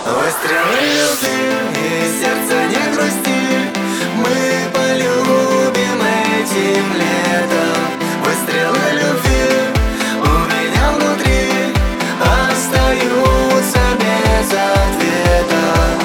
Выстрелы любви и сердце не грусти. Мы полюбим этим летом. Выстрелы любви у меня внутри остаются без ответа.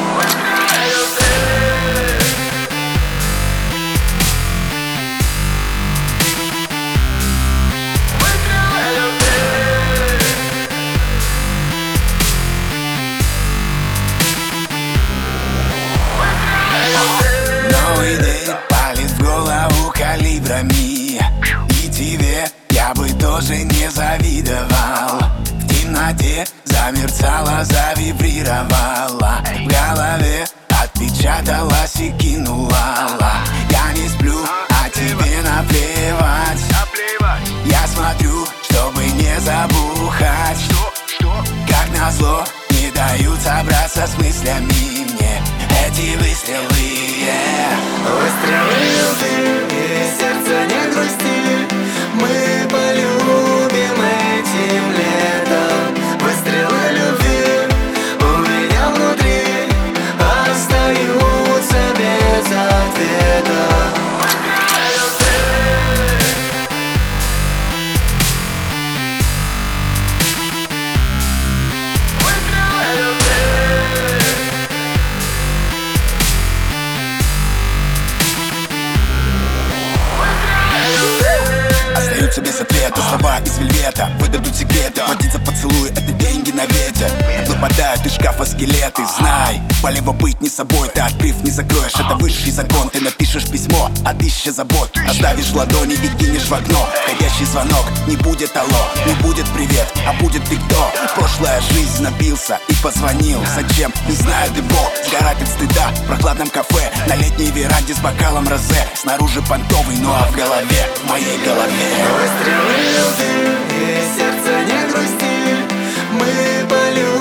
Новый день палит в голову калибрами, и тебе я бы тоже не завидовал. В темноте замерцала, завибрировала, в голове отпечаталась и кинула. Я не сплю, а тебе наплевать. Я смотрю, чтобы не забухать. Как назло, не дают собраться с мыслями мне эти выстрелы. Выстрелы любви и сердце не грусти. Мы полюбим этим летом. Выстрелы любви у меня внутри остаются без ответа. Остаются без ответа слова из вельвета, выдадут секреты. Платить за поцелуй — это деньги на ветер. Выпадают из шкафа скелеты. Знай, полево быть не собой. Ты открыв не закроешь, это высший закон. Ты напишешь письмо о 1000 забот, оставишь в ладони и кинешь в окно. Входящий звонок, не будет алло, не будет привет, а будет ты кто. Прошлая жизнь напился и позвонил. Зачем? Не знаю, ты бог. Сгорать от стыда в прохладном кафе, на летней веранде с бокалом розе. Снаружи понтовый, ну а в голове, в моей голове Выстрелы любви и сердце не грусти. Мы полюбим